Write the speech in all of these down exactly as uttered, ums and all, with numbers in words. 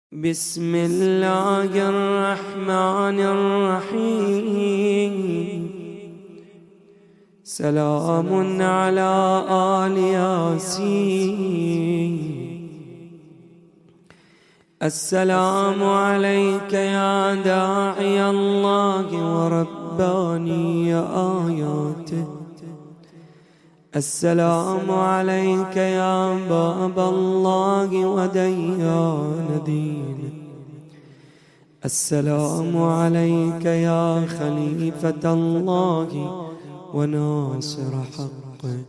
بسم الله الرحمن الرحيم. سلام على آل ياسين. السلام عليك يا داعي الله ورباني آياته. السلام عليك يا باب الله وديان دينه. السلام عليك يا خليفة الله وناصر حقه.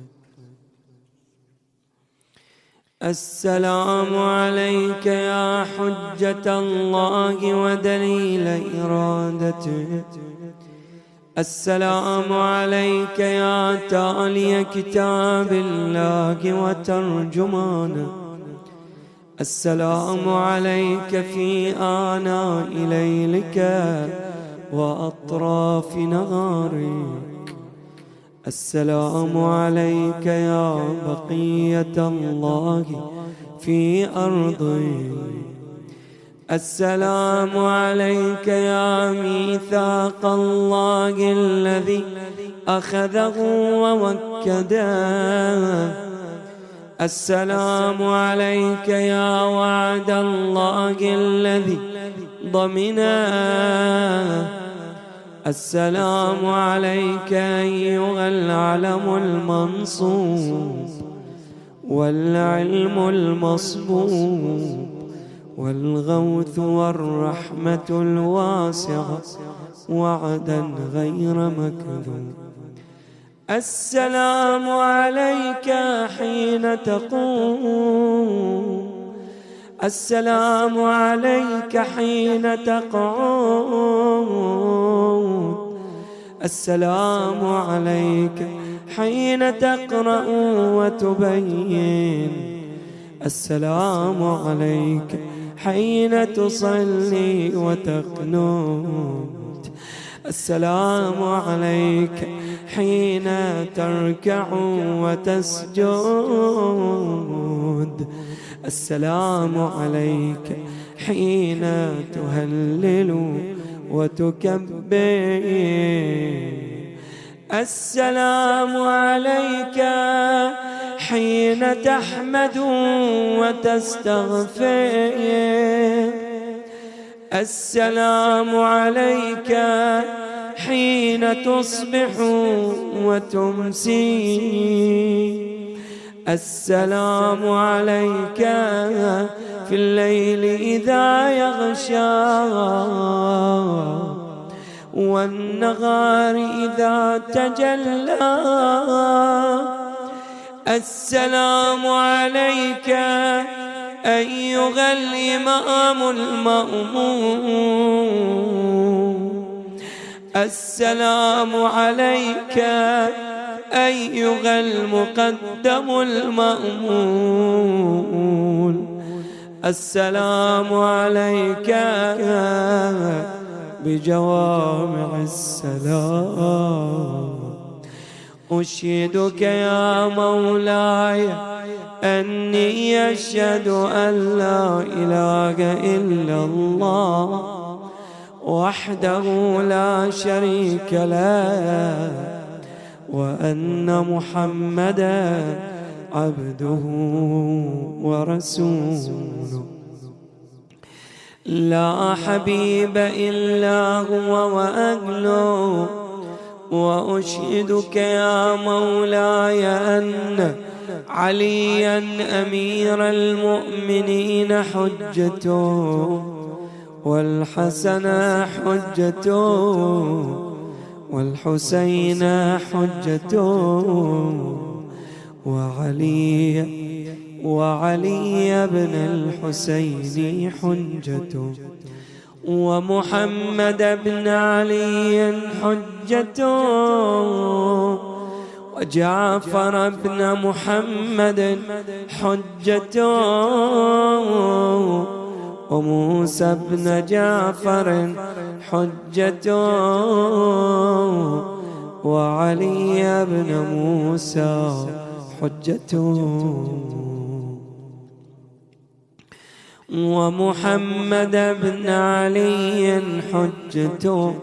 السلام عليك يا حجة الله ودليل إرادته. السلام عليك يا تالي كتاب الله وترجمانه. السلام عليك في آناء ليلك وأطراف نهارك. السلام عليك يا بقية الله في أرضك. السلام عليك يا ميثاق الله الذي أخذه ووكده. السلام عليك يا وعد الله الذي ضمنه. السلام عليك أيها العلم المنصوب والعلم المصبوب والغوث والرحمة الواسعة وعدا غير مكذوب. السلام عليك حين تقوم. السلام عليك حين تقعد. السلام عليك حين تقرأ وتبين. السلام عليك حين تصلي وتقنت. السلام عليك حين تركع وتسجد. السلام عليك حين تهلل وتكبر. السلام عليك حين تحمد وتستغفر. السلام عليك حين تصبح وتمسي. السلام عليك في الليل إذا يغشى والنهار إذا تجلى. السلام عليك أيها الإمام المأمون. السلام عليك أيها المقدم المأمون. السلام عليك بجوامع السلام. أشهدك يا مولاي أني أشهد أن لا إله إلا الله وحده لا شريك له وأن محمدا عبده ورسوله. لا حبيب إلا هو وأهله. وأشهدك يا مولاي أن عليا أمير المؤمنين حجته والحسن حجته والحسين حجته وعلي وعلي بن الحسين حجته ومحمد بن علي حجته وجعفر بن محمد حجته وموسى بن جعفر حجته وعلي بن موسى حجته ومحمد بن علي حجته،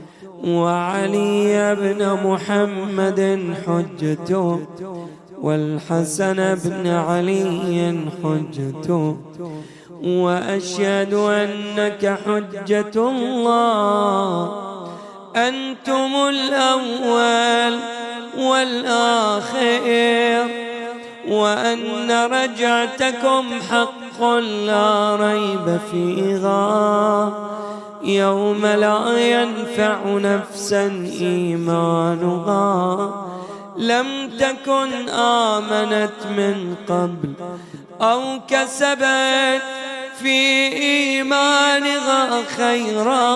وعلي بن محمد حجته، والحسن بن علي حجته. وأشهد أنك حجة الله، أنتم الأول والآخر، وأن رجعتكم حق لا ريب فيها، يوم لا ينفع نفسا إيمانها لم تكن آمنت من قبل أو كسبت في إيمانها خيرا،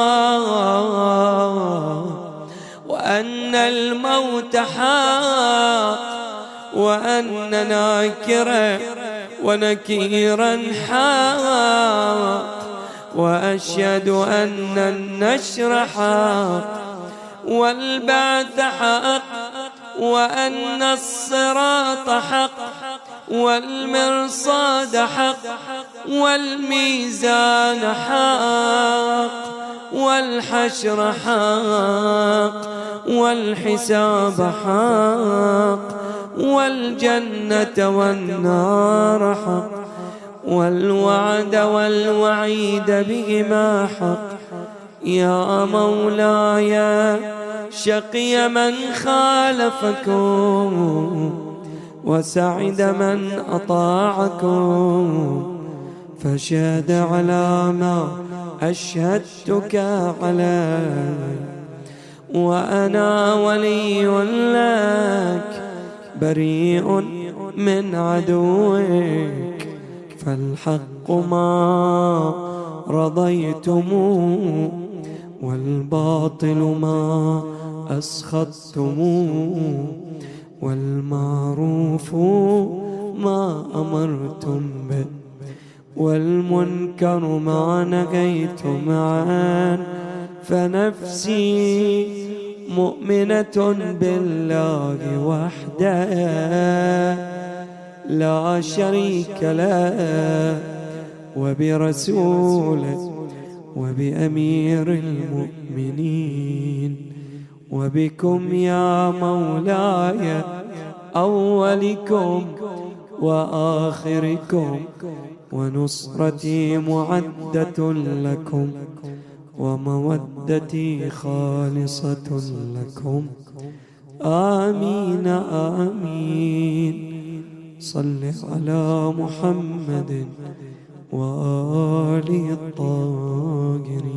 وأن الموت حق، وأن ناكرا ونكيرا حق، وأشهد أن النشر حق، والبعث حق، وأن الصراط حق، والمرصاد حق، والميزان حق، والحشر حق، والحساب حق، والجنة والنار حق، والوعد والوعيد بهما حق. يا مولاي شقي من خالفكم، وسعد من أطاعكم، فشهد على ما أشهدتك عليه، وأنا ولي لك بريء من عدوك، فالحق ما رضيتموه، والباطل ما أسخطتموه، والمعروف ما أمرتم به، والمنكر ما نهيتم عنه. فنفسي مؤمنة بالله وحده لا شريك له، وبرسوله، وبأمير المؤمنين، وبكم يا مولاي أولكم وآخركم، ونصرتي معدة لكم، ومودتي خالصة لكم. آمين آمين. صل على محمد وآل الطاهرين.